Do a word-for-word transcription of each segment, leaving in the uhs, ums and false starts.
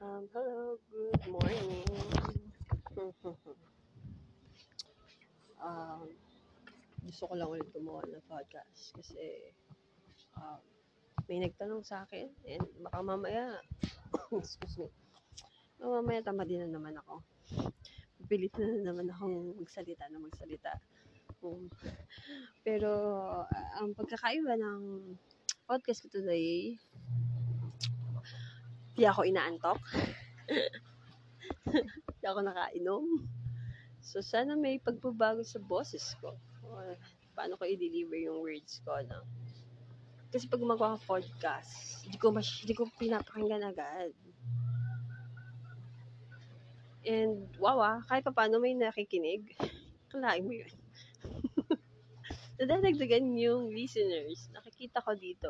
Um, hello, good morning. um, Gusto ko lang ulit gumawa ng podcast kasi um, may nagtanong sa akin and baka mamaya, excuse me, baka mamaya tamad din na naman ako. Pilit na naman akong magsalita na magsalita. Um, pero uh, ang pagkakaiba ng podcast ko today, di ako inaantok, di ako nakainom. So, sana may pagbabago sa boses ko. Or, paano ko i-deliver yung words ko, no? Kasi pag gumagawa ka podcast, hindi ko, mas, hindi ko pinapakinggan agad. And, wow ah, kahit pa paano may nakikinig. Kalain mo yun. Nadadagdagan yung listeners. Nakikita ko dito.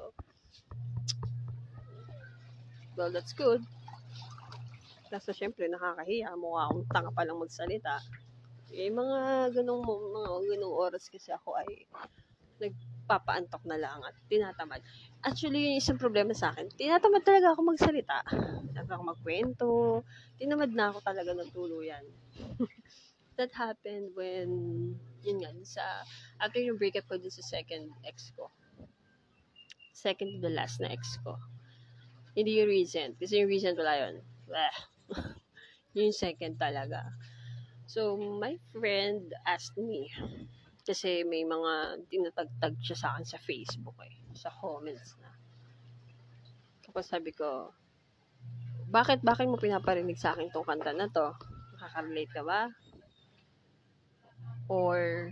Well, that's good. Kaso syempre, nakakahiya. Mukha akong tanga palang magsalita. Eh, mga ganong, mga ganong oras kasi ako ay nagpapaantok na lang at tinatamad. Actually, yung isang problema sa akin, tinatamad talaga ako magsalita. Tinatamad ako magkwento. Tinamad na ako talaga ng tuluyan. That happened when, yun nga, sa, after yung breakup ko dun sa second ex ko. Second to the last na ex ko. Hindi yung recent. Kasi yung recent wala yun. Yung second talaga. So, my friend asked me, kasi may mga tinatagtag siya sa akin sa Facebook eh, sa comments na. Tapos sabi ko, bakit, bakit mo pinaparinig sa akin tong kanta na to? Nakaka-relate ka ba? Or,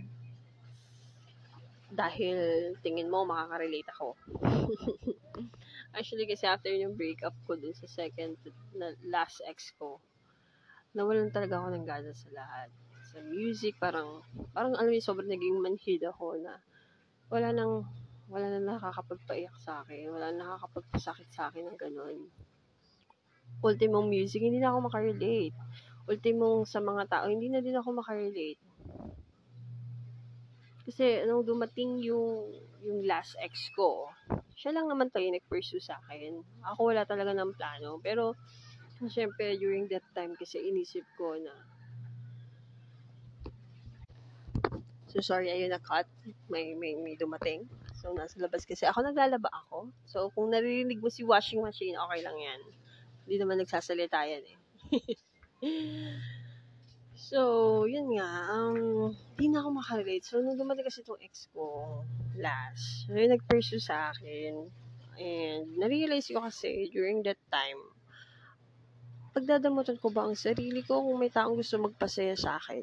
dahil tingin mo makaka-relate ako? Actually, kasi after yung breakup ko dun sa second, na last ex ko, nawalan talaga ako ng gana sa lahat. Sa music, parang, parang alam mo, sobrang naging manhid ako na wala nang, wala nang nakakapagpaiyak sa akin, wala nang nakakapagpasakit sa akin ng ganun. Ultimong music, hindi na ako makarelate. Ultimong sa mga tao, hindi na din ako makarelate. Kasi nung dumating yung, yung last ex ko, siya lang naman tayo nag-pursue sa akin. Ako wala talaga ng plano. Pero, syempre, during that time, kasi inisip ko na, so sorry, ayun na cut. May, may, may dumating. So, nasa labas kasi. Ako naglalaba ako. So, kung naririnig mo si washing machine, okay lang yan. Hindi naman nagsasalita yan eh. So, yun nga. Um, hindi na ako makarelate. So, nung dumating kasi itong ex ko, last, may nag-pursue sa akin. And, narealize ko kasi during that time, pagdadamutan ko ba ang sarili ko kung may taong gusto magpasaya sa akin?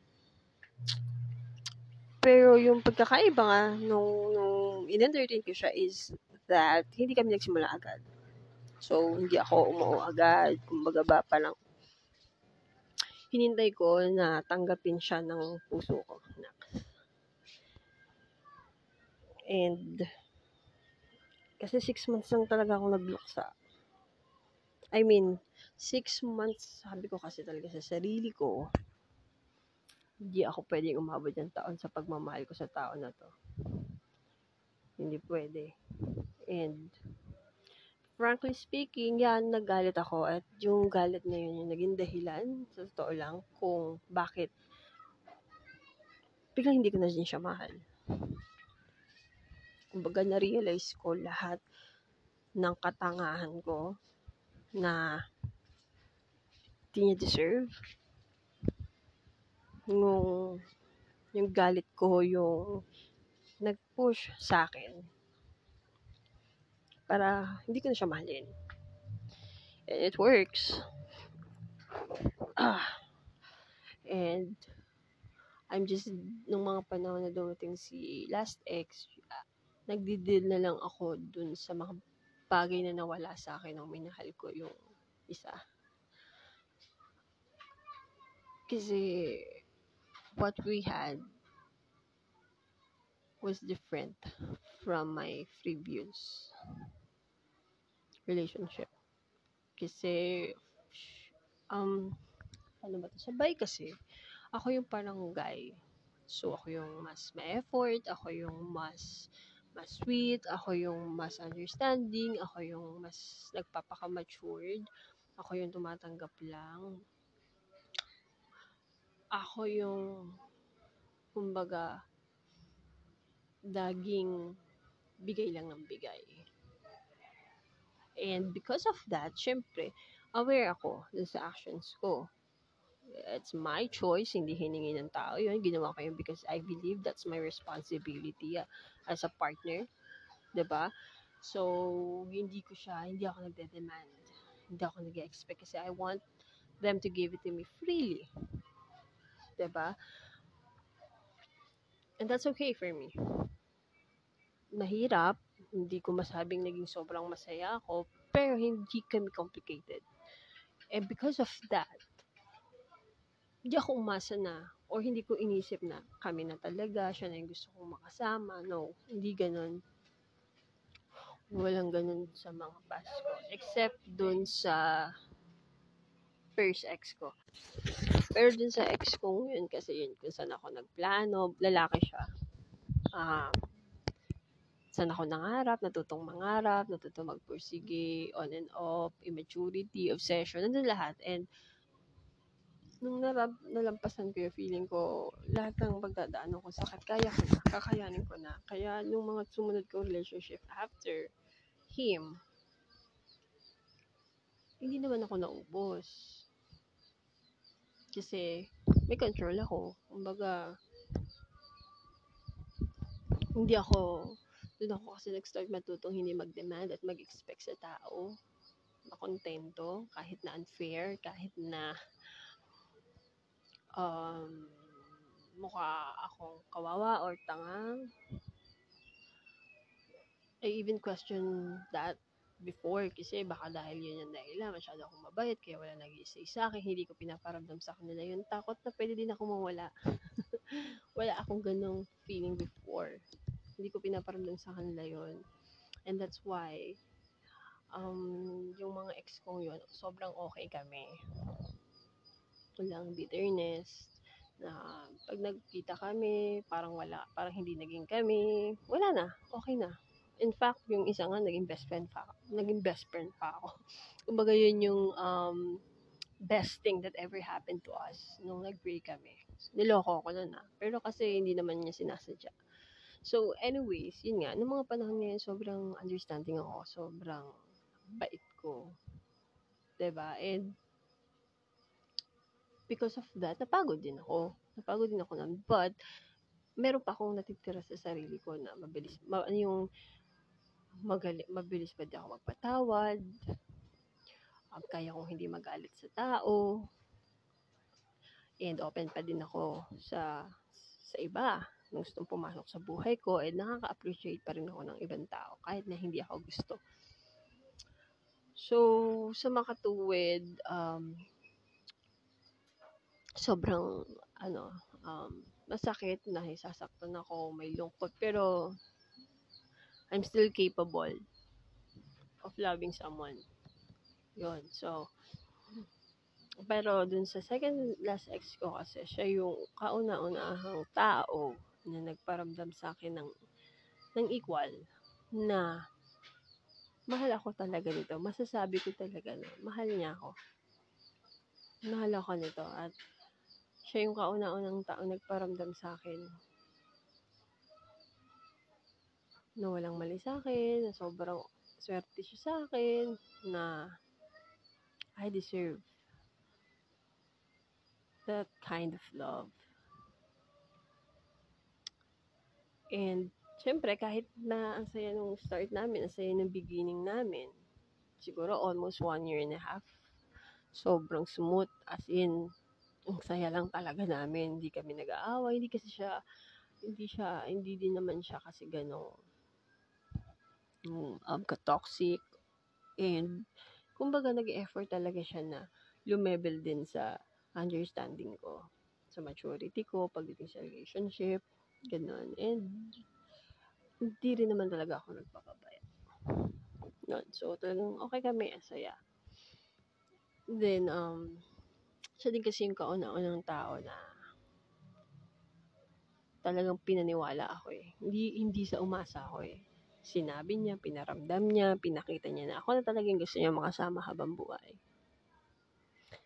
Pero yung pagkakaiba nga, nung, nung in-entertain ko siya is that hindi kami nagsimula agad. So, hindi ako umuo agad. Kumbaga ba, parang hinintay ko na tanggapin siya ng puso ko. And, kasi six months lang talaga ako nagluksa. I mean, six months, sabi ko kasi talaga sa sarili ko, hindi ako pwedeng umabot ng taon sa pagmamahal ko sa tao na to. Hindi pwede. And, frankly speaking, yan, nagalit ako. At yung galit na yun, yung naging dahilan, sa totoo lang, kung bakit biglang hindi ko na din siya mahal. Kumbaga, na-realize ko lahat ng katangahan ko na di niya deserve. Yung, yung galit ko, yung nag-push sa akin para hindi ko na siya mahalin. And it works. Ah. And I'm just, nung mga panahon na dumating si last ex, uh, nagdi-deal na lang ako dun sa mga bagay na nawala sa akin nung minahal ko yung isa. Kasi what we had was different from my previous relationship. Kasi, um, ano ba ito? Sabay kasi, ako yung parang guy. So, ako yung mas may effort, ako yung mas mas sweet, ako yung mas understanding, ako yung mas nagpapaka-matured. Ako yung tumatanggap lang. Ako yung, kumbaga, laging bigay lang ng bigay. And because of that, syempre, aware ako dun sa actions ko. It's my choice, hindi hiningi ng tao yun. Ginawa ko yun because I believe that's my responsibility uh, as a partner. 'Di ba? So, hindi ko siya, hindi ako nagde-demand. Hindi ako nag-expect kasi I want them to give it to me freely. 'Di ba? And that's okay for me. Mahirap, hindi ko masabing naging sobrang masaya ako, pero hindi kami complicated. And because of that, hindi ako umasa na or hindi ko inisip na kami na talaga, siya na yung gusto kong makasama. No, hindi ganun. Walang ganun sa mga past ko. Except dun sa first ex ko. Pero dun sa ex ko yun, kasi yun kung saan ako nagplano, lalaki siya. Um, saan ako nangarap, natutong mangarap, natutong magpursige, on and off, immaturity, obsession, nandun lahat. And nung narab, nalampasan ko yung feeling ko, lahat ng pagdadaanan ko sakit, kaya ko na, kakayanin ko na. Kaya nung mga sumunod ko relationship after him, hindi naman ako naubos. Kasi may control ako. Kumbaga, hindi ako, doon ako kasi nag-start matutong hindi mag-demand at mag-expect sa tao. Makontento, kahit na unfair, kahit na um, mukha akong kawawa or tanga. I even question that before kasi baka dahil yun yung dahilan, masyado akong mabait, kaya wala nag-iisay sa akin, hindi ko pinaparamdam sa kanila yung takot na pwede din ako mawala. Wala akong ganong feeling before. Hindi ko pinaparamdam sa kanila yun. And that's why, um, yung mga ex kong yun, sobrang okay kami. Walang bitterness, na pag nagkita kami, parang wala, parang hindi naging kami, wala na, okay na. In fact, yung isa nga, naging best friend pa ako. Naging best friend pa ako. Kumbaga yun yung um, best thing that ever happened to us nung nag-break kami. Niloko ko nun ah. Pero kasi hindi naman niya sinasadya. So, anyways, yun nga, nung mga panahon ngayon, sobrang understanding ako, sobrang bait ko. Diba? And because of that, napagod din ako. Napagod din ako nun. But, meron pa akong natitira sa sarili ko na mabilis, ma, ano yung magali, mabilis pa din ako magpatawad, um, kaya kong hindi magalit sa tao, and open pa din ako sa sa iba na gustong pumasok sa buhay ko, and nakaka-appreciate pa rin ako ng ibang tao kahit na hindi ako gusto. So, sa makatuwid, um, sobrang, ano, um, masakit na sasaktan ako, may lungkot, pero I'm still capable of loving someone. Yun, so, pero dun sa second last ex ko kasi, siya yung kauna-unahang tao na nagparamdam sa akin ng, ng equal, na mahal ako talaga nito. Masasabi ko talaga na mahal niya ako. Mahal ako nito at siya yung kauna-unang tao nagparamdam sa akin na walang mali sa akin, na sobrang swerte siya sa akin, na I deserve that kind of love. And syempre, kahit na ang saya nung start namin, ang saya nung beginning namin, siguro almost one year and a half, sobrang smooth, as in, ang saya lang talaga namin, hindi kami nag-aaway, hindi kasi siya, hindi siya, hindi din naman siya kasi gano'ng um, ka-toxic, and kumbaga nag-effort talaga siya na lumebel din sa understanding ko, sa maturity ko, pagdating sa relationship, gano'n. And hindi rin naman talaga ako nagpapabaya. Yun. So, talagang okay kami, ang saya. Then, um, siya din kasi yung kauna-unang tao na talagang pinaniwala ako eh. Hindi, hindi sa umasa ako eh. Sinabi niya, pinaramdam niya, pinakita niya na ako na talagang gusto niya makasama habang buhay.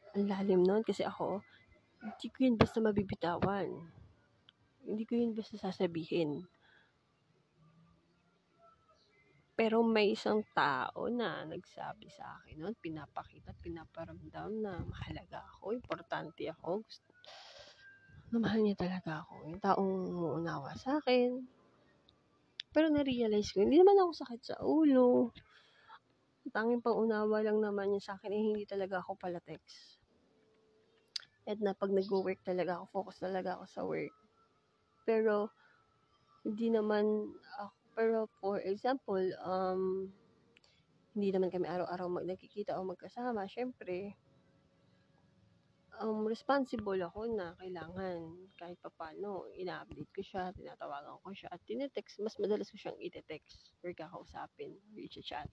Ang lalim nun kasi ako, hindi ko yun basta mabibitawan. Hindi ko yun basta sasabihin. Pero may isang tao na nagsabi sa akin nun, pinapakita at pinaparamdam na mahalaga ako, importante ako, gusto, na mahal niya talaga ako. Yung taong umuunawa sa akin. Pero na-realize ko, hindi naman ako sakit sa ulo. Tanging pang-unawa lang naman niya sa akin eh, hindi talaga ako palatex. At na pag nag-work talaga ako, focus talaga ako sa work. Pero, hindi naman ako, pero for example, um, hindi naman kami araw-araw mag nagkikita o magkasama. Syempre, um, responsible ako na kailangan kahit papano, ina-update ko siya, tinatawagan ko siya, at tinetext, mas madalas ko siyang ite-text or kakausapin, or i-chat.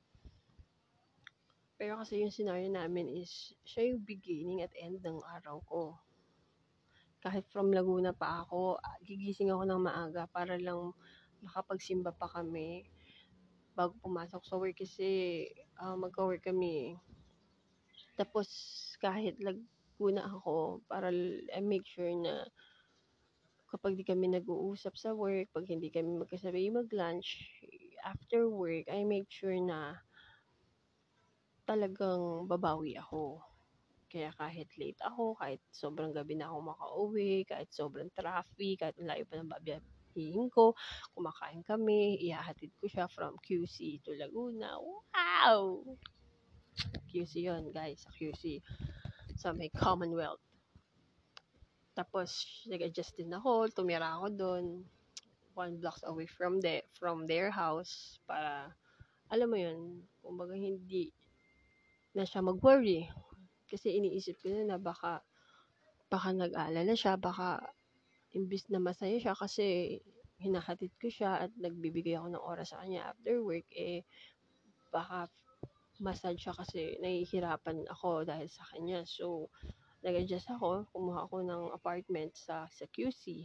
Pero kasi yung scenario namin is, siya yung beginning at end ng araw ko. Kahit from Laguna pa ako, gigising ako ng maaga para lang makapagsimba pa kami bago pumasok sa work kasi uh, magka-work kami. Tapos kahit Laguna ako, para I make sure na kapag di kami nag-uusap sa work, pag hindi kami magkasabay mag-lunch, after work, I make sure na talagang babawi ako. Kaya kahit late ako, kahit sobrang gabi na ako makauwi, kahit sobrang traffic, kahit layo pa ng babiyahihin ko, kumakain kami, ihahatid ko siya from Q C to Laguna. Wow! Q C yon guys, sa Q C. Sa may Commonwealth. Tapos, nag-adjust din ako, tumira ako doon, one blocks away from the, from their house, para, alam mo yun, kumbaga hindi na siya mag-worry. Kasi iniisip ko na, na baka baka nag-aalala siya, baka imbis na masaya siya kasi hinahatid ko siya at nagbibigay ako ng oras sa kanya after work, eh baka masad siya kasi nahihirapan ako dahil sa kanya. So, nag-adjust ako, kumuha ako ng apartment sa, sa Q C.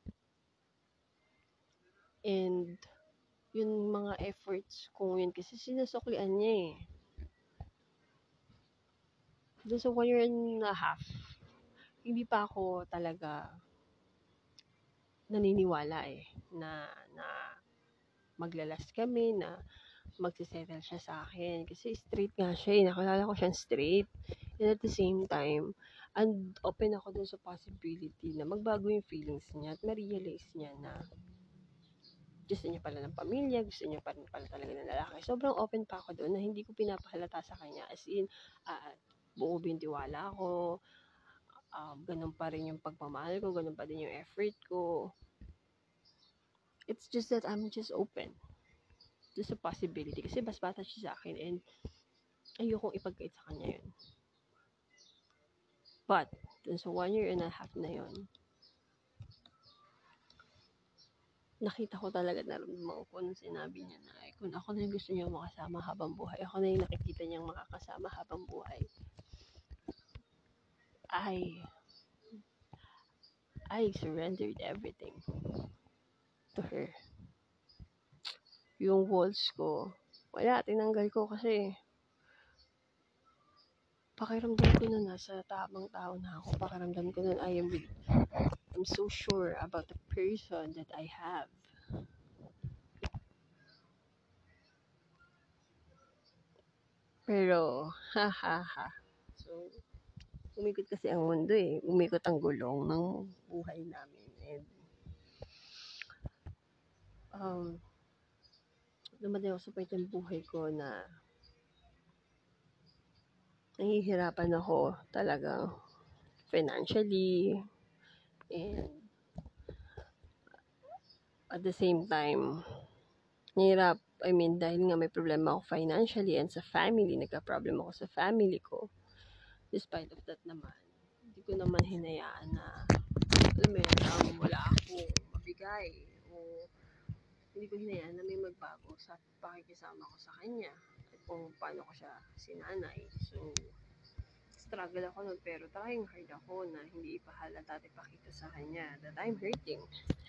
And, yung mga efforts kong yun, kasi sinasuklian niya eh. Doon sa one year and a half, hindi pa ako talaga naniniwala eh, na, na maglalas kami, na magsisettle siya sa akin. Kasi straight nga siya eh, nakalala ko siyang straight. And at the same time, and open ako dun sa possibility na magbago yung feelings niya at ma-realize niya na gusto niya pala ng pamilya, gusto niya pa rin pala talaga ng lalaki. Sobrang open pa ako doon na hindi ko pinapahalata sa kanya. As in, uh, buo bintiwala ko, uh, ganun pa rin yung pagmamahal ko, ganun pa din yung effort ko. It's just that I'm just open. Just a possibility. Kasi mas bata siya sa akin and ayokong ipagkait sa kanya yun. But, dun sa one year and a half na yun, nakita ko talaga, naramdaman ko nung sinabi niya na eh, kung ako na yung gusto niya makasama habang buhay, ako na yung nakikita niyang makakasama habang buhay, I, I surrendered everything to her. Yung walls ko, wala, tinanggal ko kasi pakiramdam ko na nasa tamang tao na ako. Pakiramdam ko na I am with, I'm so sure about the person that I have. Pero, ha ha ha. So, umikot kasi ang mundo eh. Umikot ang gulong ng buhay namin. And, um, dumating ako sa point ng buhay ko na nahihirapan ako talagang financially and at the same time, nahirap, I mean, dahil nga may problema ako financially and sa family, nagka-problem ako sa family ko. Despite of that naman, hindi ko naman hinayaan na, alam mo yun, um, wala ako mabigay o hindi ko hinayaan na may magbago sa pakikisama ko sa kanya at kung paano ko siya sinanay. So, struggle ako nun, pero trying hard ako na hindi ipahalata at ipakita sa kanya that I'm hurting.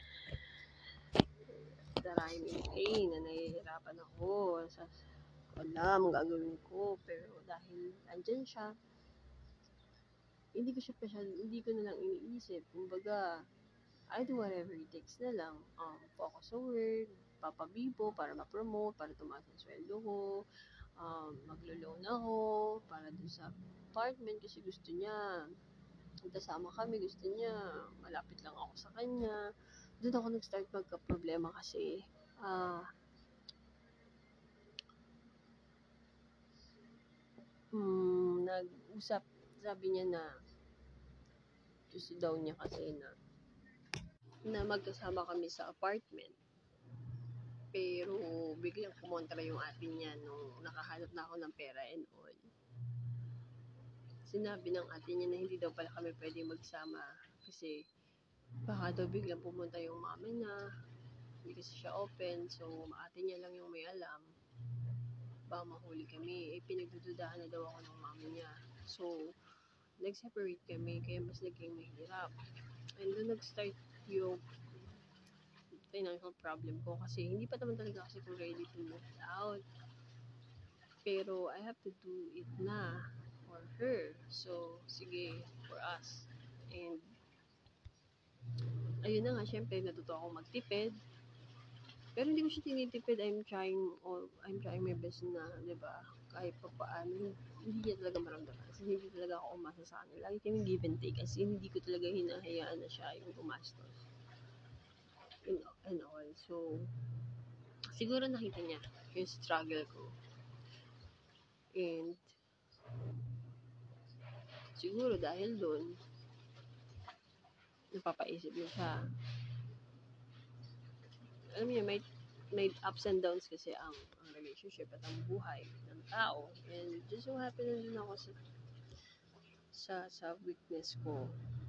That I'm in pain, na nahihirapan ako sa wala, ang gagawin ko. Pero dahil andyan siya, hindi ko siya masyado, hindi ko na lang iniisip. Kumbaga, I do whatever it takes na lang. Um, focus sa work, papabibo para ma-promote, para tumaas ang sweldo ko, um, maglo-loan ako para dun sa apartment kasi gusto niya. Magkasama kami, gusto niya, malapit lang ako sa kanya. Doon ako nag-start magka-problema kasi, ah, mm, nag-usap, sabi niya na, gusto daw niya kasi na, na magkasama kami sa apartment. Pero, biglang kumontra yung ate niya nung nakahanap na ako ng pera and all. Sinabi ng ate niya na hindi daw pala kami pwede magsama kasi baka daw biglang pumunta yung mama niya, hindi kasi siya open, so ate niya lang yung may alam. Baka mahuli kami, eh pinagdududahan na daw ako ng mama niya. So, nag-separate kami, kaya mas naging mahirap. And then nag-start yung financial problem ko kasi hindi pa naman talaga kasi ko ready to move out. Pero I have to do it na for her. So, sige, for us. And, ayun na nga, syempre, natuto ako magtipid. Pero hindi ko siya tinitipid. I'm trying, or I'm trying my best na, di ba, kahit pa paano, hindi niya talaga maramdaman. Kasi hindi talaga ako umasa sa kanya. Lagi kami give and take. Kasi hindi ko talaga hinahayaan na siya yung gumastos. And, and all. So, siguro nakita niya yung struggle ko. And, siguro dahil doon, napapaisip na siya. Alam niyo, may, may ups and downs kasi ang, ang relationship at ang buhay ng tao. And just so happy na din ako sa, sa, sa weakness ko.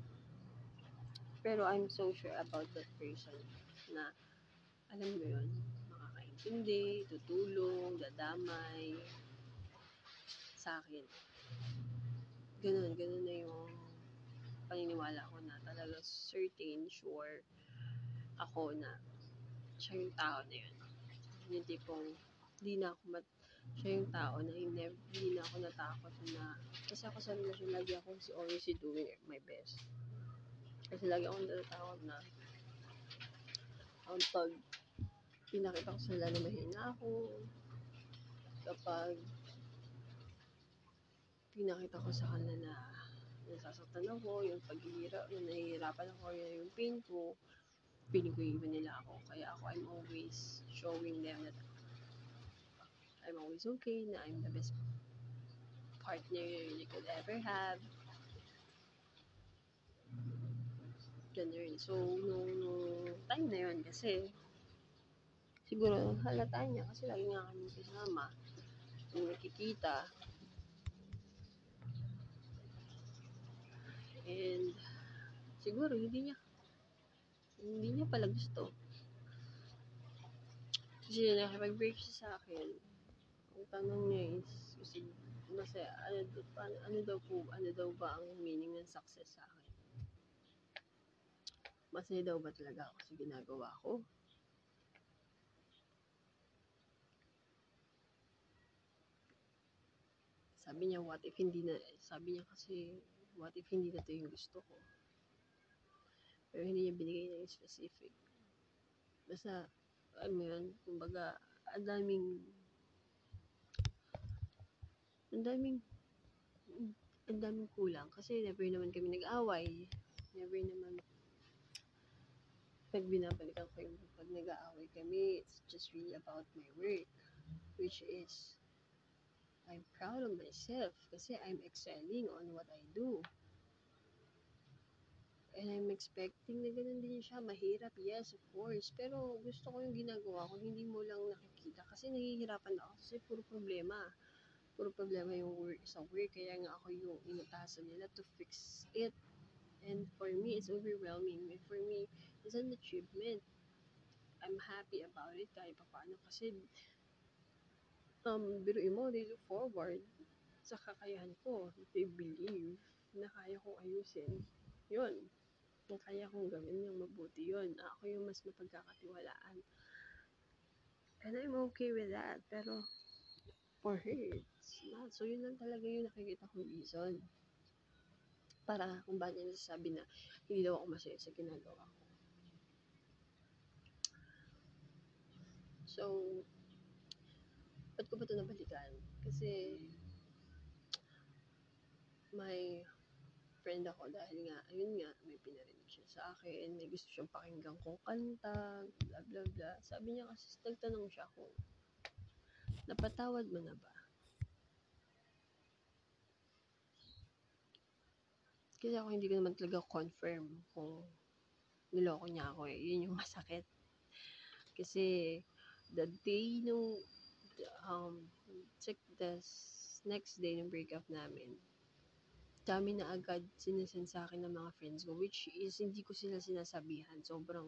Pero I'm so sure about that person na, alam mo yun, makakaintindi, tutulong, dadamay sa akin. Ganun, ganun na yung paniniwala ko na talaga certain, sure ako na siya yung tao na yun. Yung tipong, hindi na ako mat siya yung tao na hindi, hindi na ako natakot na, kasi ako sa relasyon, lagi ako si always doing my best. Kasi lagi akong natatakot na, ang pag pinakita ko sila na mahina ako, kapag pinakita ko sa kanila na nasasaktan ako, yung paghihirap, yung nahihirapan ako, yun yung pain ko, feeling ko iwan nila ako. Kaya ako, I'm always showing them that I'm always okay, na I'm the best partner you could ever have. Ganun. So, nung, nung time na yun, kasi, siguro, halata niya, kasi lagi nga kami kasama, kung nakikita. And, siguro, hindi niya, hindi niya pala gusto. Kasi nakipag-break siya sa akin. Ang tanong niya is, kasi, masaya, ano, ano, ano daw po, ano daw ba ang meaning ng success sa akin? Masaya daw ba talaga ako sa ginagawa ko? Sabi niya, what if hindi na, sabi niya kasi, what if hindi na ito yung gusto ko? Pero hindi niya binigay ng specific. Basta, alam mo yun, kumbaga, ang daming, ang daming, ang daming kulang. Kasi never naman kami nag-away. Never naman, pag binabalikan ko yung pag nag-aaway kami, it's just really about my work. Which is, I'm proud of myself kasi I'm excelling on what I do. And I'm expecting na ganun din siya. Mahirap, yes, of course. Pero gusto ko yung ginagawa ko, hindi mo lang nakikita. Kasi nahihirapan ako kasi puro problema. Puro problema yung work sa work. Kaya nga ako yung inutasan nila to fix it. And for me, it's overwhelming. And for me, it's an achievement. I'm happy about it kahit pa paano. Kasi, um, biruin mo, they look forward sa kakayahan ko. They believe na kaya kong ayusin. Yun. Kung kaya kong gawin yung mabuti yun. Ako yung mas mapagkakatiwalaan. And I'm okay with that. Pero, for her, it's not. So, yun lang talaga yung nakikita kong reason. para kung bakit niya nasasabi na hindi daw ako masaya sa ginagawa ko. So, ba't ko ba ito nabalikan? Kasi, may friend ako dahil nga, ayun nga, may pinarinig siya sa akin, may gusto siyang pakinggan kong kanta, bla bla bla. Sabi niya kasi, nagtanong siya kung, napatawad mo na ba? Kasi ako hindi ko naman talaga confirm kung niloko niya ako eh. Yun yung masakit. Kasi, the day nung, um, check the next day ng breakup namin, dami na agad sinesend sa akin ng mga friends ko, which is hindi ko sila sinasabihan. Sobrang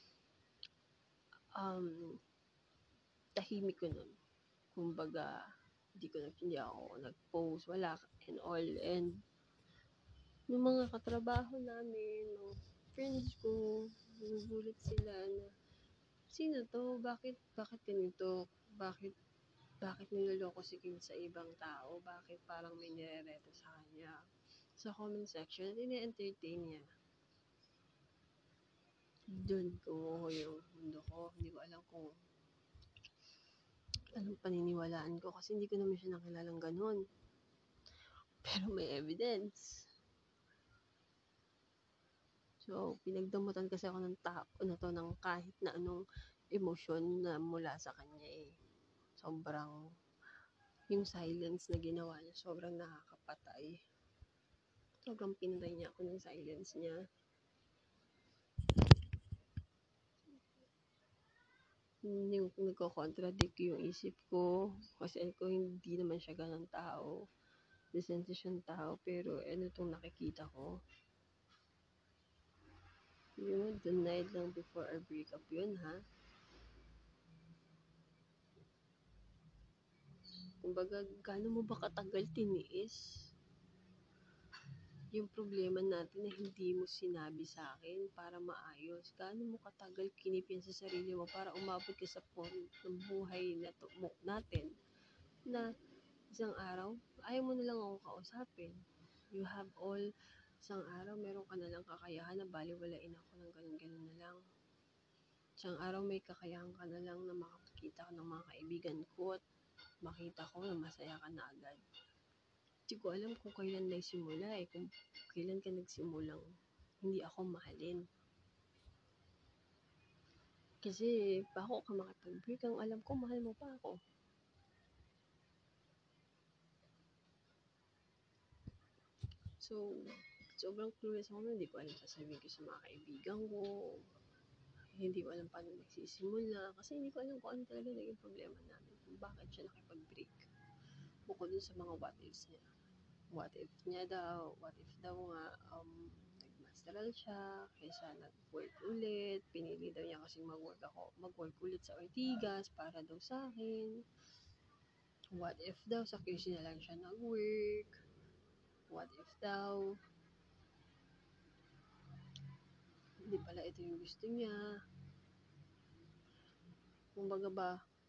um, tahimik ko nun. Kumbaga, hindi ko na, hindi ako nag-post, wala, and all. And, yung mga katrabaho namin, mga friends ko, nagugulat sila na, sino to? Bakit, bakit ganito? Bakit, bakit niloloko si Kim sa ibang tao? Bakit parang may nirereto sa kanya? Sa comment section, ini-entertain niya. Doon ko yung mundo ko. Hindi ko alam kung anong paniniwalaan ko kasi hindi ko naman siya nakilalang ganun. Pero may evidence. So, pinagdamutan kasi ako ng tao na to ng kahit na anong emosyon na mula sa kanya eh. Sobrang, yung silence na ginawa niya, sobrang nakakapatay. Sobrang pinatay niya ako ng silence niya. Yung nagko-contradict yung isip ko. Kasi ako hindi naman siya ganang tao. Decente siyang tao. Pero ano itong nakikita ko. Yun, the night lang before our breakup yun ha. Kumbaga, gaano mo ba katagal tiniis yung problema natin na hindi mo sinabi sa akin para maayos? Gaano mo katagal kinipin sa sarili mo para umabot ka sa point ng buhay na to, mo, natin na isang araw, ayaw mo na lang ako kausapin. You have all, isang araw, meron ka na lang kakayahan na baliwalain ako ng ganun-ganun na lang. Isang araw, may kakayahan ka na lang na makakita ka ng mga kaibigan ko at makita ko na masaya ka na agad. Hindi ko alam kung kailan nagsimula eh, kung kailan ka nagsimulang hindi ako mahalin. Kasi bako ka makipag-break, ang alam ko, mahal mo pa ako. So, sobrang clueless ako nun, hindi ko alam sasabihin ko sa mga kaibigan ko. Hindi ko alam paano magsisimula. Kasi hindi ko alam kung ano talaga naging problema namin. Kung bakit siya nakipag-break. Bukod dun sa mga what ifs niya. What if niya daw, what if daw nga, um, nag-masteral siya, kaysa nag-work ulit, pinili daw niya kasi mag-work ako, mag-work ulit sa Ortigas para daw sa akin. What if daw, sa Q C na lang siya nag-work. What if daw, hindi pala ito yung gusto niya. Kumbaga ba,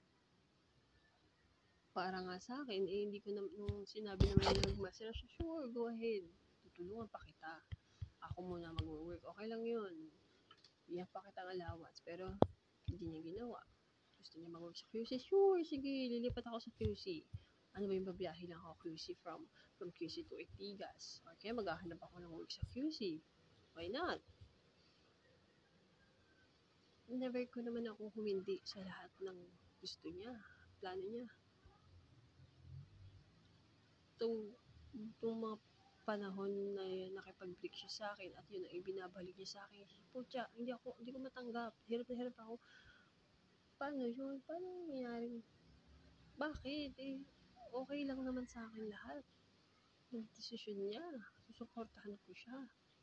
para nga sa akin, eh, hindi ko na, nung sinabi naman niya nag-master siya, sure, go ahead. Tutulungan pa kita. Ako muna mag-work. Okay lang yun. Bigyan pa kita ng allowance. Pero, hindi niya ginawa. Gusto niya mag-work sa Q C. Sure, sige, lilipat ako sa Q C. Ano ba yung babiyahe lang ako Q C from from Q C to Ortigas? Okay, maghahanap ako ng work sa Q C. Why not? Never ko naman ako humindi sa lahat ng gusto niya, plano niya. Itong, itong mga panahon na nakipag-break siya sa akin at yun ang ibinabalik niya sa akin. Putya, hindi ako, hindi ko matanggap. Hirap na hirap ako. Paano yun? Paano nangyayari? Bakit? Eh, okay lang naman sa akin lahat. Yung desisyon niya. Susuportahan ko siya.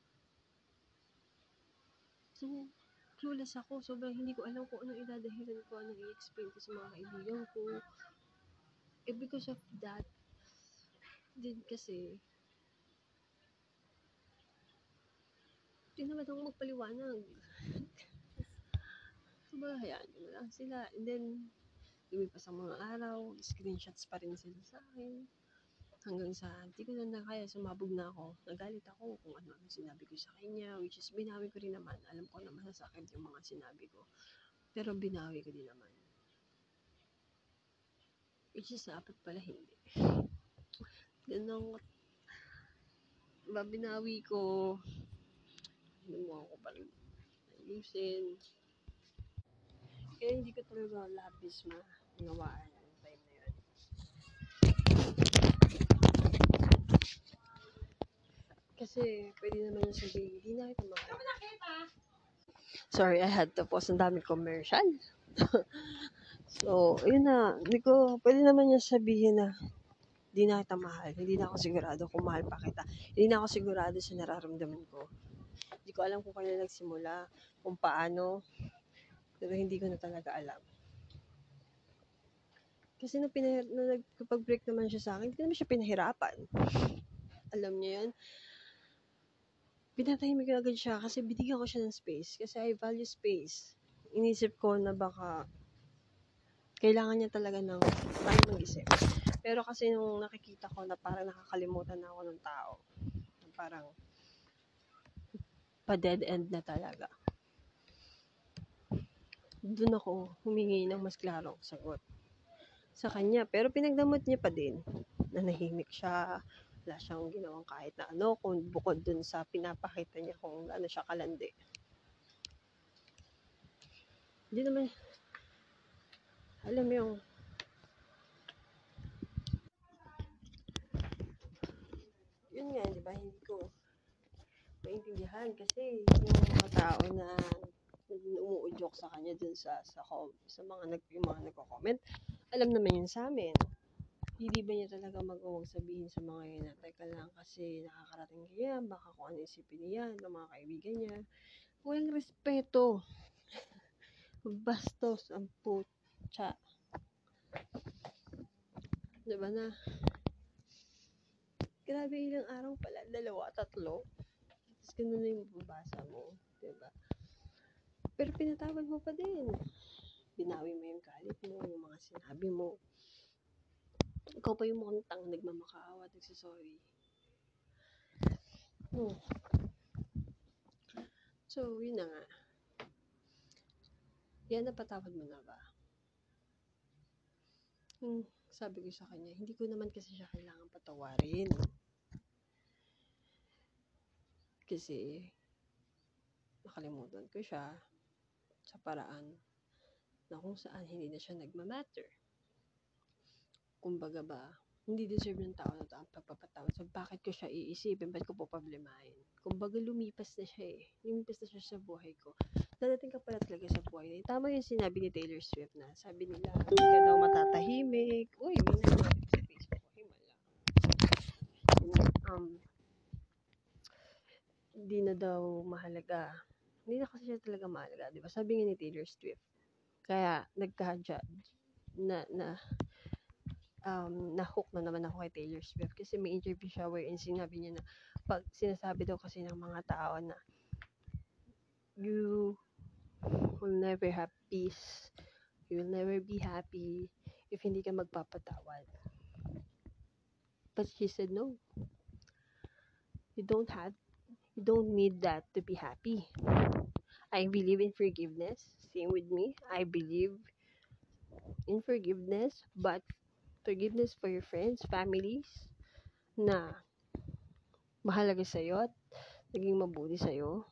So, clueless ako. Sobrang hindi ko alam kung anong idadahilan ko, anong i-explain ko sa mga kaibigan ko. Eh, because of that, din kasi, hindi naman ako magpaliwanag. So, hayaan ko na lang sila. And then, lumipas ang mga araw, screenshots pa rin sila sa akin. Hanggang sa hindi ko na na kaya, sumabog na ako. Nagalit ako kung ano-ano sinabi ko sa kanya, which is binawi ko rin naman. Alam ko na masasakit yung mga sinabi ko. Pero binawi ko din naman. Which is dapat pala hindi. Ganun ba binawi ko, hinuha ko pa rin ayusin. Kaya hindi ko talaga labis manawaan yung time na yun. Kasi pwede naman yung sabihin, hindi na kita mahal. Sorry, I had to pause. Ang dami commercial. So, yun na. Hindi ko, pwede naman yung sabihin na hindi na kita mahal. Hindi na ako sigurado kung mahal pa kita. Hindi na ako sigurado sa nararamdaman ko. Hindi ko alam kung kailan nagsimula, kung paano, pero hindi ko na talaga alam. Kasi nung, pinahir- nung nagpag-break naman siya sa akin, hindi naman siya pinahirapan. Alam niya yun. Pinatahimik ko agad siya kasi binigyan ko siya ng space. Kasi I value space. Inisip ko na baka kailangan niya talaga ng time mag-isip. Pero kasi nung nakikita ko na parang nakakalimutan na ako ng tao, parang pa-dead end na talaga, doon ako humingi ng mas klarong sagot sa kanya. Pero pinagdamot niya pa din. Nanahimik siya. Wala siyang ginawang kahit na ano, kung bukod dun sa pinapakita niya kung ano siya kalandi. Hindi naman, alam mo yung, yun nga, di ba, hindi ko maintindihan kasi yung mga tao na umuudyok sa kanya dun sa sa, sa mga nag yung mga nagko-comment, alam naman yun sa amin. Hindi ba niya talaga mag-uwag sabihin sa mga yun na teka lang kasi nakakarating niya, baka kung ano isipin niya ng mga kaibigan niya. Walang respeto. Bastos ang putya. Diba na? Grabe, ilang araw pala, dalawa, tatlo. Tapos ganun na yung babasa mo. Diba? Pero pinatawad mo pa din. Binawi mo yung galit mo, yung mga sinabi mo. Ikaw pa yung mukhang tang nagmamakaawa, nagsasorry. Hmm. So, yun na nga. Yan, napatawad mo na ba? Hmm, sabi ko sa kanya, hindi ko naman kasi siya kailangan patawarin. Kasi, nakalimutan ko siya sa paraan na kung saan hindi na siya nagmamatter. Kumbaga ba, hindi deserve ng tao na ito ang pagpapatawad. So, bakit ko siya iisipin? Ba't ko po problemahin? Kumbaga, lumipas na siya eh. Lumipas na siya sa buhay ko. Dadating ka pala talaga sa buhay. Tama yung sinabi ni Taylor Swift na sabi nila, hindi ka daw matatahimik. Uy, may nanonood sa Facebook. Himala. Um, hindi na daw mahalaga. Hindi na kasi siya talaga mahalaga. Diba? Sabi nga ni Taylor Swift. Kaya, nagka-judge na, na, um, na-hook na naman ako kay Taylor Swift kasi may interview siya wherein sinabi niya na pag sinasabi daw kasi ng mga tao na you will never have peace, you will never be happy if hindi ka magpapatawad. But she said no, you don't have you don't need that to be happy. I believe in forgiveness, same with me. I believe in forgiveness, but forgiveness for your friends, families na mahalaga sa'yo at naging mabuti sa'yo.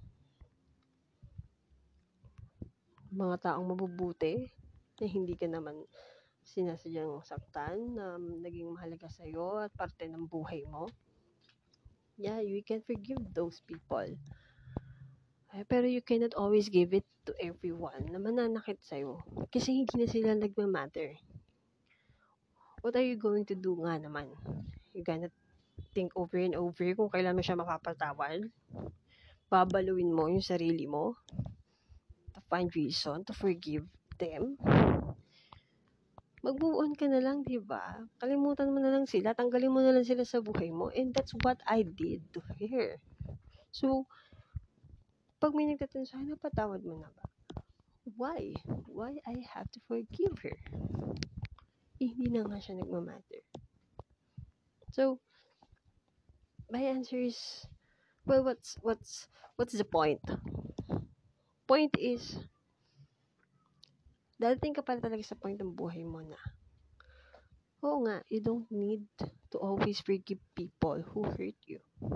Mga taong mabubuti na hindi ka naman sinasadyang saktan, na naging mahalaga sa'yo at parte ng buhay mo. Yeah, you can forgive those people. Ay, pero you cannot always give it to everyone na mananakit sa'yo. Kasi hindi na sila nagmamatter. What are you going to do nga naman? You gonna think over and over kung kailan mo siya mapapatawad? Babaluin mo yung sarili mo to find reason to forgive them? Mag-move on ka na lang, di ba? Kalimutan mo na lang sila, tanggalin mo na lang sila sa buhay mo, and that's what I did to her. So, pag may nagtatanong sa akin, napatawad mo na ba? Why? Why I have to forgive her? Eh, hindi na nga siya nagmamatter. So my answer is, well, what's what's what's the point? Point is, dadating ka pala talaga sa point ng buhay mo na, oo nga, you don't need to always forgive people who hurt you.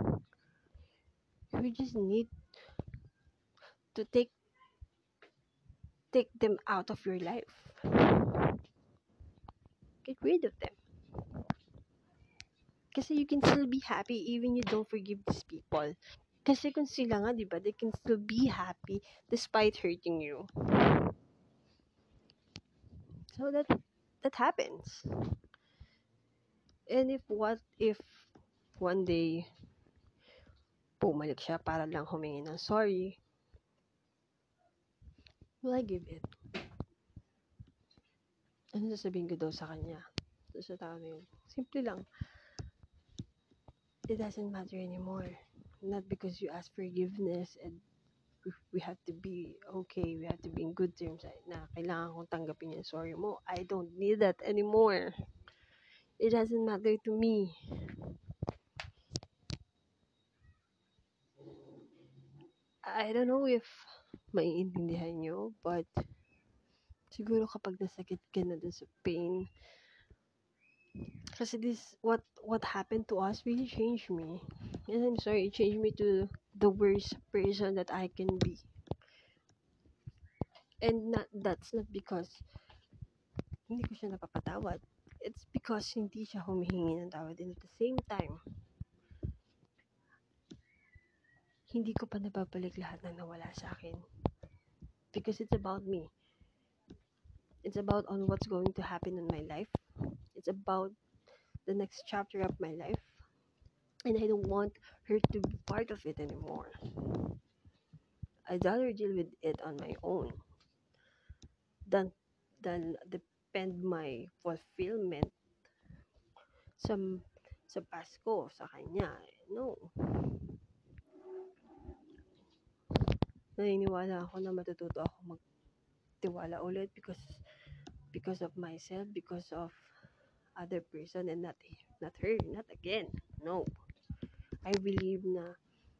You just need to take take them out of your life. Get rid of them. Kasi you can still be happy even you don't forgive these people. Kasi kung sila nga, di ba, they can still be happy despite hurting you. So that that happens. And if what if one day bumalik siya para lang humingi ng sorry, will I give it? Ano sasabihin ko daw sa kanya? Sa tao na yun. Simple lang. It doesn't matter anymore. Not because you ask forgiveness and we have to be okay, we have to be in good terms na kailangan kong tanggapin yung sorry mo. I don't need that anymore. It doesn't matter to me. I don't know if maiintindihan nyo, but siguro kapag nasakit ka na dun sa pain, kasi this, what what happened to us really changed me. And I'm sorry, it changed me to the worst person that I can be. And not, that's not because hindi ko siya napapatawad. It's because hindi siya humihingi ng tawad. And at the same time, hindi ko pa nababalik lahat ng nawala sa akin. Because it's about me. It's about on what's going to happen in my life. It's about the next chapter of my life. And I don't want her to be part of it anymore. I'd rather deal with it on my own than, than depend my fulfillment sa, sa past ko, sa kanya. No. Naniniwala ako na matututo ako magtiwala ulit because because of myself, because of other person, and not not her, not again. No. I believe na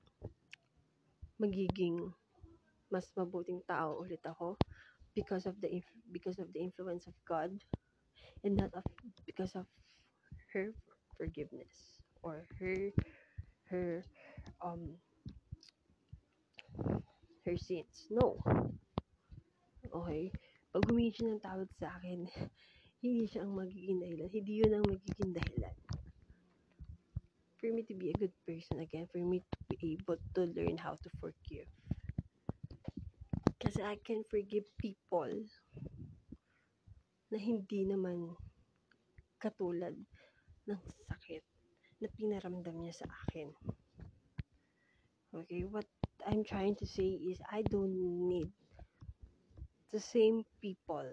magiging mas mabuting tao ulit ako because of the because of the influence of God and not of because of her forgiveness or her her um her sins. No. Okay? Pag humingi siya ng tawad sa akin, hindi siya ang magiging dahilan. Hindi yun ang magiging dahilan. For me to be a good person again, for me to be able to learn how to forgive. Kasi I can forgive people na hindi naman katulad ng sakit na pinaramdam niya sa akin. Okay, what I'm trying to say is I don't need the same people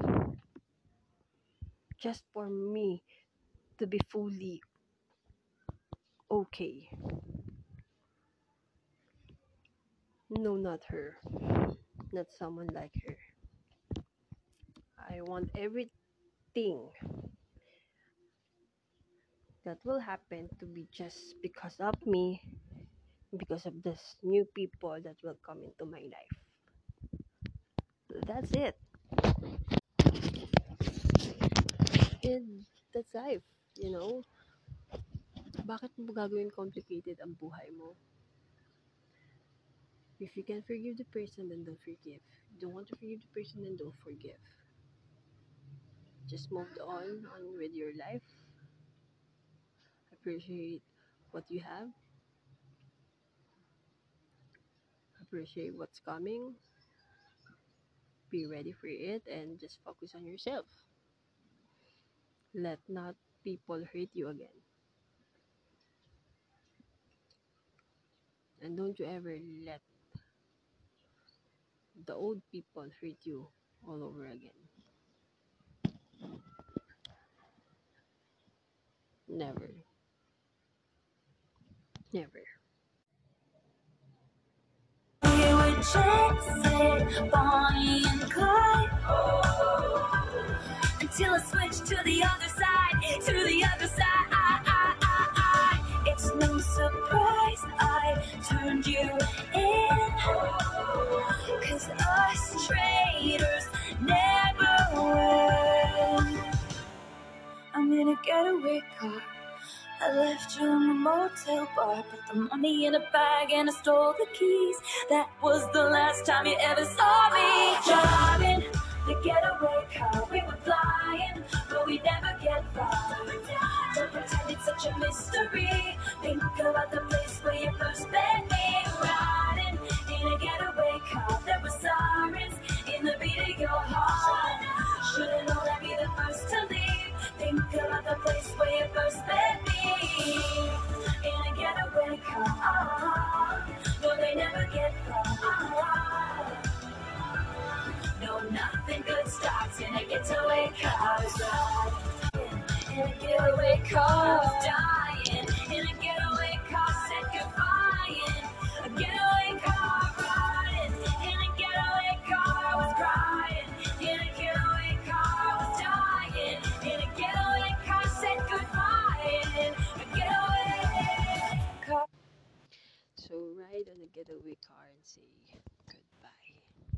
just for me to be fully okay. No, not her. Not someone like her. I want everything that will happen to be just because of me, because of this new people that will come into my life. That's it. And that's life, you know? Bakit mo gagawin complicated ang buhay mo? If you can forgive the person, then don't forgive. If you don't want to forgive the person, then don't forgive. Just move on, on with your life. Appreciate what you have. Appreciate what's coming. Be ready for it and just focus on yourself. Let not people hurt you again. And don't you ever let the old people hurt you all over again. Never. Never. We were chasing Bonnie and Clyde until I switched to the other side, to the other side. surprised I turned you in. Cause us traitors never win. I'm in a getaway car. I left you in the motel bar, put the money in a bag and I stole the keys. That was the last time you ever saw me. Driving the getaway car, we were flying, but we never get far. Don't pretend it's such a mystery. Think about the place where you first met me. Riding in a getaway car, there were sirens in the beat of your heart. Should've known I'd be the first to leave. Think about the place where you first met me. In a getaway car. No, they never get far. No, nothing good starts in a getaway car. In a getaway car. Dying. In a getaway car. Said goodbye. In a getaway car. Riding. In a getaway car. I was crying. In a getaway car. I was dying. In a getaway car. Said goodbye. In a getaway car. So ride on a getaway car and say goodbye.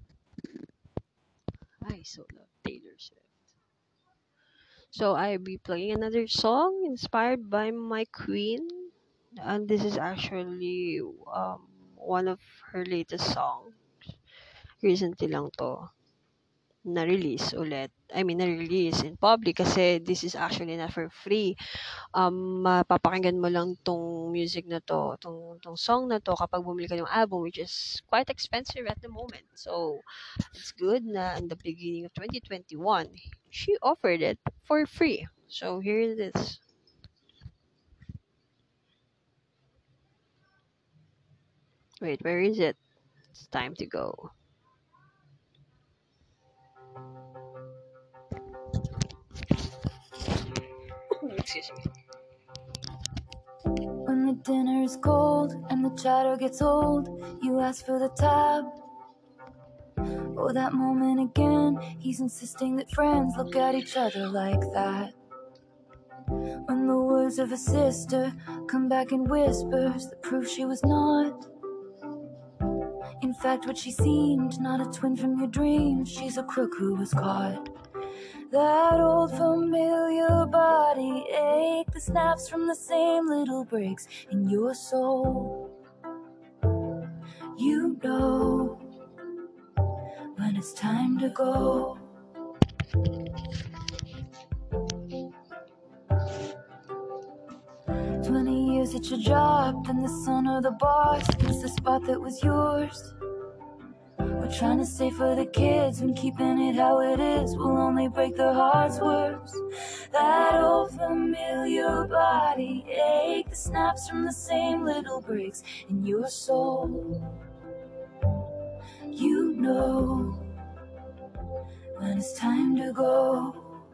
I so love Taylor Swift. So I'll be playing another song inspired by my queen. And this is actually um, one of her latest songs. Recently lang to na-release ulit. I mean, na-release in public kasi this is actually not for free. Um, mapapakinggan mo lang tong music na to, tong, tong song na to kapag bumili ka ng album, which is quite expensive at the moment. So, it's good na in the beginning of twenty twenty-one, she offered it for free. So, here it is. Wait, where is it? It's time to go. Excuse me. When the dinner is cold and the chatter gets old, you ask for the tab. Oh, that moment again, he's insisting that friends look at each other like that. When the words of a sister come back in whispers, the proof she was not, in fact, what she seemed, not a twin from your dreams. She's a crook who was caught. That old familiar body ache, the snaps from the same little breaks in your soul. You know when it's time to go. Twenty years at your job, then the son or the boss gets the spot that was yours. We're trying to save for the kids when keeping it how it is will only break their hearts worse. That old familiar body ache, the snaps from the same little breaks in your soul. You know when it's time to go.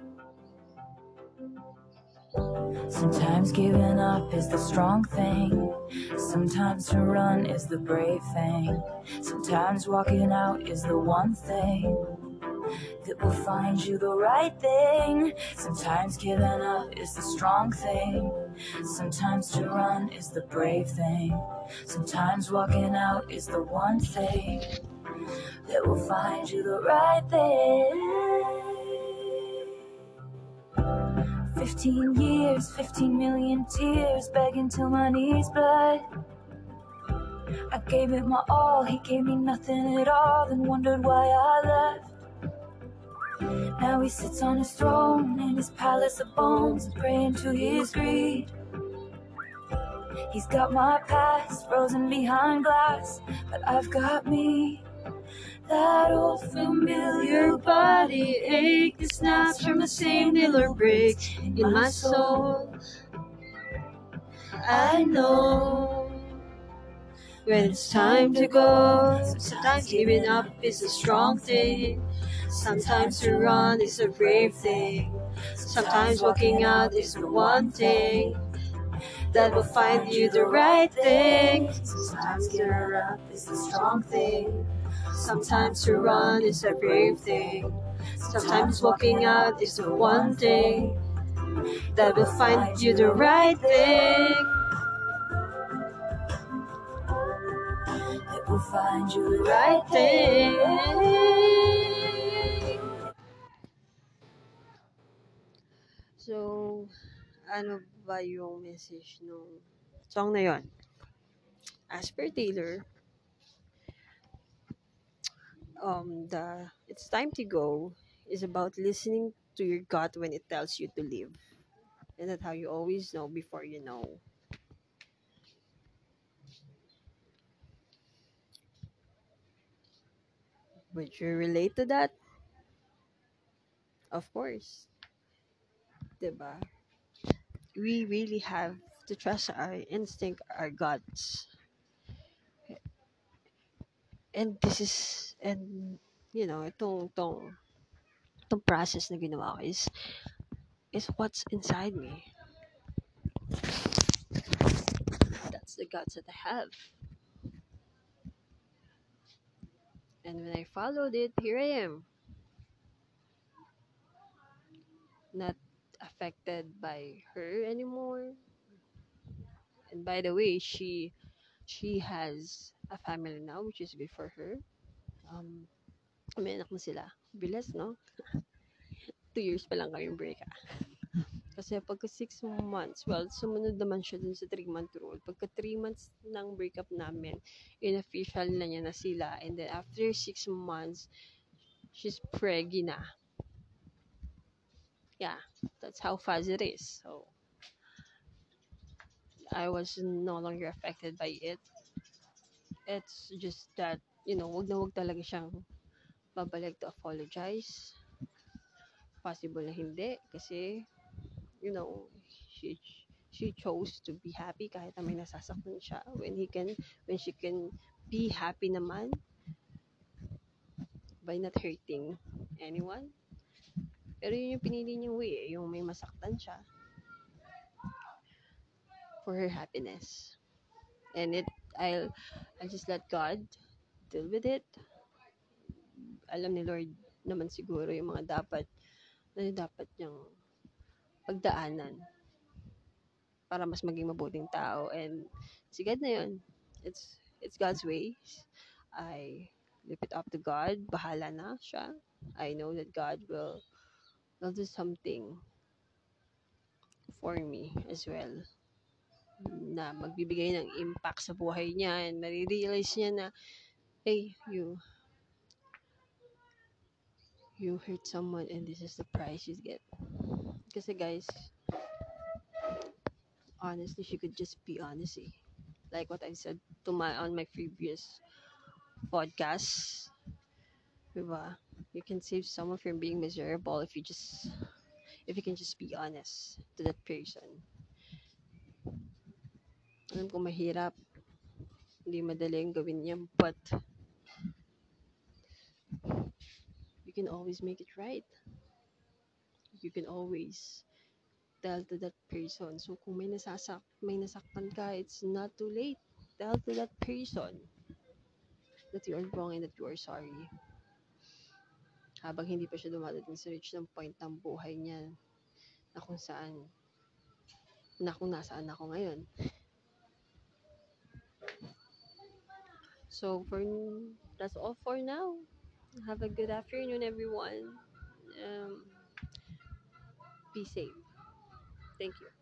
Sometimes giving up is the strong thing. Sometimes to run is the brave thing. Sometimes walking out is the one thing that will find you the right thing. Sometimes giving up is the strong thing. Sometimes to run is the brave thing. Sometimes walking out is the one thing that will find you the right thing. Fifteen years, fifteen million tears, begging till my knees bled. I gave it my all, he gave me nothing at all, then wondered why I left. Now he sits on his throne in his palace of bones, praying to his greed. He's got my past frozen behind glass, but I've got me. That old familiar body ache, the snaps from the same little breaks in my soul. I know when it's time to go. Sometimes giving up is a strong thing. Sometimes to run is a brave thing. Sometimes walking out is the one thing that will find you the right thing. Sometimes giving up is the strong thing. Sometimes to run is a brave thing. Sometimes walking out is the one thing that will find you the right thing. will find you right there. So, ano ba yung message nung song na yon? As per Taylor, um, the It's Time to Go is about listening to your gut when it tells you to leave. And that's how you always know before you know. Would you relate to that? Of course. Diba? We really have to trust our instinct, our guts. And this is, and, you know, itong, itong, itong process na ginawa ko is, is what's inside me. That's the guts that I have. And when I followed it, here I am. Not affected by her anymore. And by the way, she she has a family now, which is good for her. Um, may anak na sila. Bilis, no? Two years pa lang kami break, ah. Kasi pagka six months, well, sumunod naman siya dun sa three-month rule. Pagka three months ng breakup namin, in-official na niya na sila. And then after six months, she's preggy na. Yeah, that's how fast it is. So, I was no longer affected by it. It's just that, you know, wag na wag talaga siyang babalik to apologize. Possible na hindi kasi, you know, she she chose to be happy kahit na may nasasaktan siya. When he can, when she can be happy naman by not hurting anyone. Pero yun yung pinili niyang way eh, yung may masaktan siya for her happiness. And it, I'll, I'll just let God deal with it. Alam ni Lord naman siguro yung mga dapat na dapat niyang pagdaanan para mas maging mabuting tao. And si God na yun. It's, it's God's way. I leave it up to God. Bahala na siya. I know that God will, will do something for me as well. Na magbibigay ng impact sa buhay niya and nare-realize niya na, hey, you, you hurt someone and this is the price you get. Kasi guys, honestly, she could just be honest eh. Like what I said to my on my previous podcast, diba? You can save someone from being miserable if you just if you can just be honest to that person. Alam ko mahirap, hindi madaling gawin yan, but you can always make it right. You can always tell to that person. So kung may nasasak, may nasaktan ka, it's not too late. Tell to that person that you are wrong and that you are sorry. Habang hindi pa siya dumadating sa reach ng point ng buhay niya na kung saan, na kung nasaan ako ngayon. So, for that's all for now. Have a good afternoon, everyone. Um, be safe. Thank you.